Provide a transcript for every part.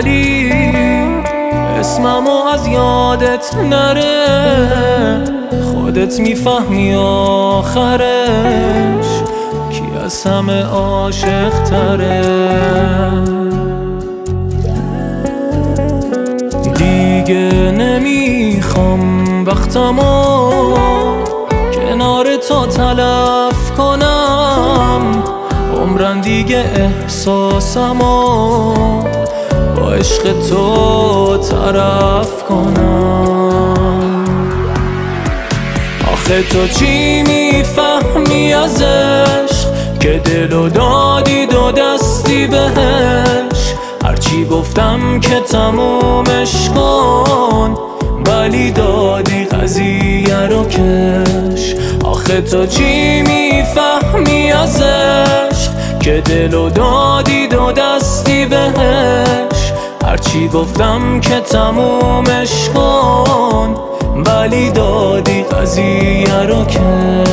ولی اسممو از یادت نره، خودت میفهمی آخرش کی از همه عاشق تره. دیگه نمیخوام وقتمو کنار تو تلف کنم، عمرن دیگه احساسمو با عشق تو طرف کنم. آخه تو چی میفهمی از عشق که دلو دادی دو دستی بهش؟ هرچی گفتم که تمومش کن ولی دادی قضیه رو کش. آخه تو چی میفهمی از عشق که دلو دادی دو دستی بهش؟ هرچی گفتم که تمومش کن ولی دادی قضیه رو کش.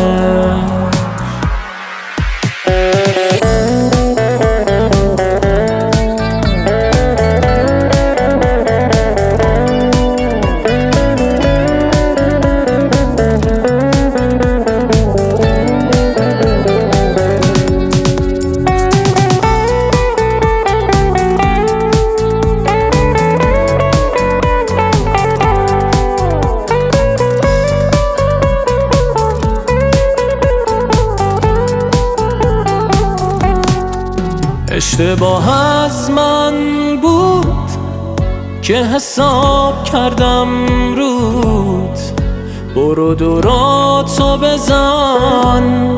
اشتباه از من بود که حساب کردم رود، برو دوراتو بزن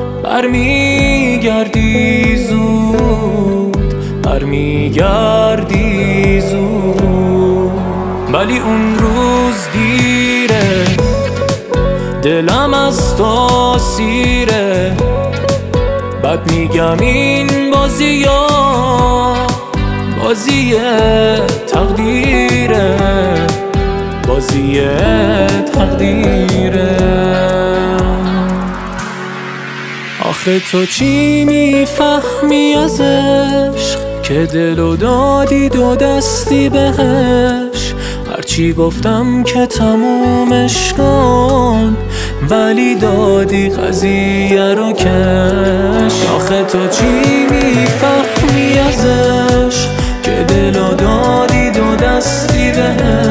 برمیگردی زود، برمیگردی زود. ولی اون روز دیره، دلم از تو سیره، بعد میگم این بازی تقدیره، بازی تقدیره. آخه تو چی میفهمی از عشق که دلو دادی دو دستی بهش؟ هرچی گفتم که تمومش کن ولی دادی قضیه رو کش. آخه تو چی میفهمی از عشق که دلو دادی دو دستی بهش؟